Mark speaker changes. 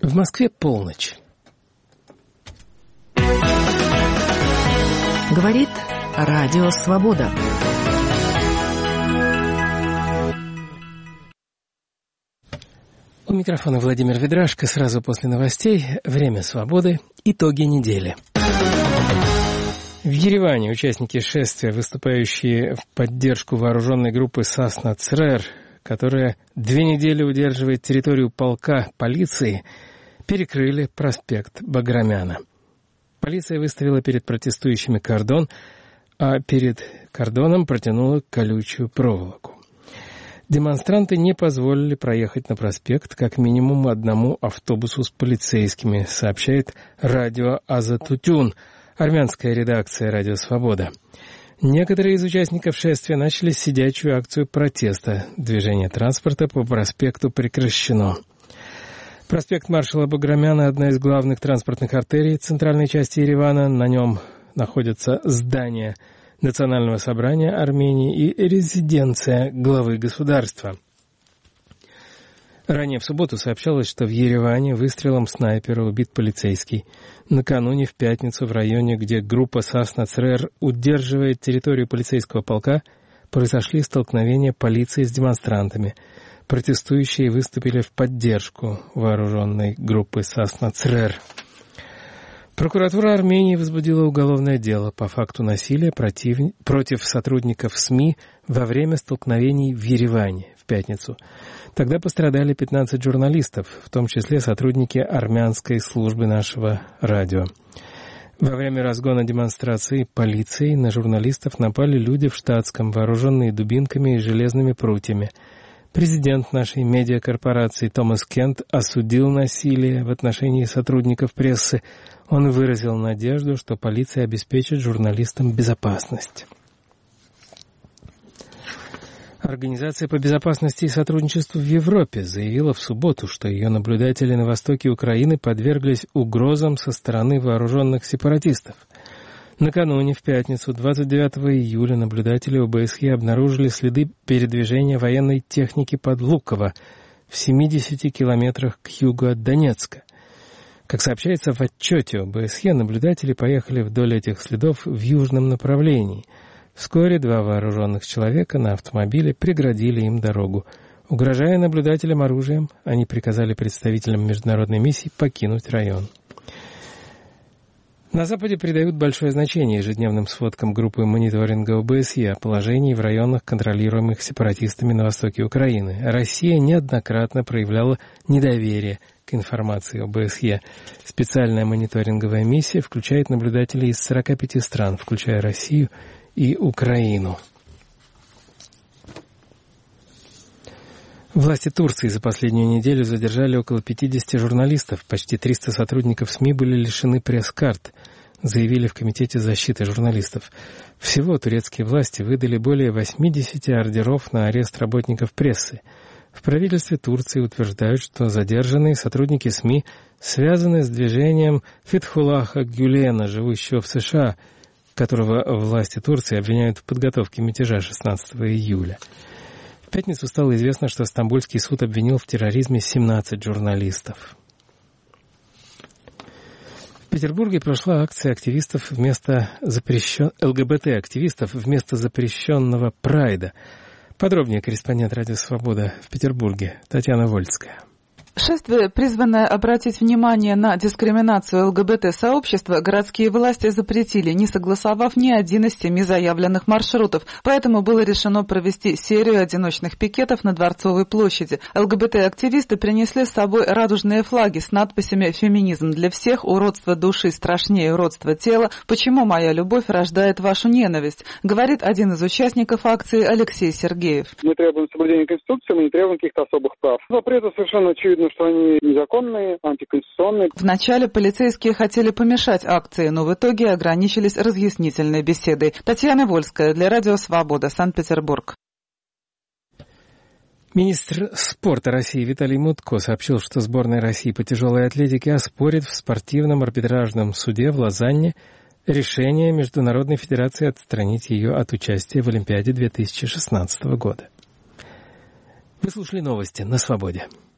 Speaker 1: В Москве полночь.
Speaker 2: Говорит Радио Свобода.
Speaker 1: У микрофона Владимир Ведрашко. Сразу после новостей «Время свободы. Итоги недели». В Ереване участники шествия, выступающие в поддержку вооруженной группы Сасна ЦРР, которая 2 недели удерживает территорию полка полиции, перекрыли проспект Баграмяна. Полиция выставила перед протестующими кордон, а перед кордоном протянула колючую проволоку. Демонстранты не позволили проехать на проспект как минимум одному автобусу с полицейскими, сообщает радио Азатутюн, армянская редакция «Радио Свобода». Некоторые из участников шествия начали сидячую акцию протеста. Движение транспорта по проспекту прекращено. Проспект маршала Баграмяна – одна из главных транспортных артерий центральной части Еревана. На нем находятся здания Национального собрания Армении и резиденция главы государства. Ранее в субботу сообщалось, что в Ереване выстрелом снайпера убит полицейский. Накануне в пятницу в районе, где группа Сасна ЦРР удерживает территорию полицейского полка, произошли столкновения полиции с демонстрантами. Протестующие выступили в поддержку вооруженной группы Сасна ЦРР. Прокуратура Армении возбудила уголовное дело по факту насилия против сотрудников СМИ во время столкновений в Ереване в пятницу. Тогда пострадали 15 журналистов, в том числе сотрудники армянской службы нашего радио. Во время разгона демонстрации полицией на журналистов напали люди в штатском, вооруженные дубинками и железными прутьями. Президент нашей медиакорпорации Томас Кент осудил насилие в отношении сотрудников прессы. Он выразил надежду, что полиция обеспечит журналистам безопасность. Организация по безопасности и сотрудничеству в Европе заявила в субботу, что ее наблюдатели на востоке Украины подверглись угрозам со стороны вооруженных сепаратистов. Накануне, в пятницу, 29 июля, наблюдатели ОБСЕ обнаружили следы передвижения военной техники под Луково, в 70 километрах к югу от Донецка. Как сообщается в отчете ОБСЕ, наблюдатели поехали вдоль этих следов в южном направлении. Вскоре 2 вооруженных человека на автомобиле преградили им дорогу. Угрожая наблюдателям оружием, они приказали представителям международной миссии покинуть район. На Западе придают большое значение ежедневным сводкам группы мониторинга ОБСЕ о положении в районах, контролируемых сепаратистами на востоке Украины. Россия неоднократно проявляла недоверие к информации ОБСЕ. Специальная мониторинговая миссия включает наблюдателей из 45 стран, включая Россию и Украину. Власти Турции за последнюю неделю задержали около 50 журналистов. Почти 300 сотрудников СМИ были лишены пресс-карт, заявили в Комитете защиты журналистов. Всего турецкие власти выдали более 80 ордеров на арест работников прессы. В правительстве Турции утверждают, что задержанные сотрудники СМИ связаны с движением Фетхуллаха Гюлена, живущего в США, которого власти Турции обвиняют в подготовке мятежа 16 июля. В пятницу стало известно, что Стамбульский суд обвинил в терроризме 17 журналистов. В Петербурге прошла акция активистов ЛГБТ-активистов вместо запрещенного прайда. Подробнее корреспондент «Радио Свобода» в Петербурге Татьяна Вольская.
Speaker 3: Шествие, призванное обратить внимание на дискриминацию ЛГБТ-сообщества, городские власти запретили, не согласовав ни один из 7 заявленных маршрутов. Поэтому было решено провести серию одиночных пикетов на Дворцовой площади. ЛГБТ-активисты принесли с собой радужные флаги с надписями «Феминизм для всех», «Уродство души страшнее уродства тела», «Почему моя любовь рождает вашу ненависть», говорит один из участников акции Алексей Сергеев.
Speaker 4: Мы требуем соблюдения Конституции, мы не требуем каких-то особых прав. Запреты совершенно очевидно, что они незаконные, антиконституционные.
Speaker 3: Вначале полицейские хотели помешать акции, но в итоге ограничились разъяснительной беседой. Татьяна Вольская для Радио Свобода, Санкт-Петербург.
Speaker 1: Министр спорта России Виталий Мутко сообщил, что сборная России по тяжелой атлетике оспорит в спортивном арбитражном суде в Лозанне решение Международной Федерации отстранить ее от участия в Олимпиаде 2016 года. Вы слушали новости на Свободе.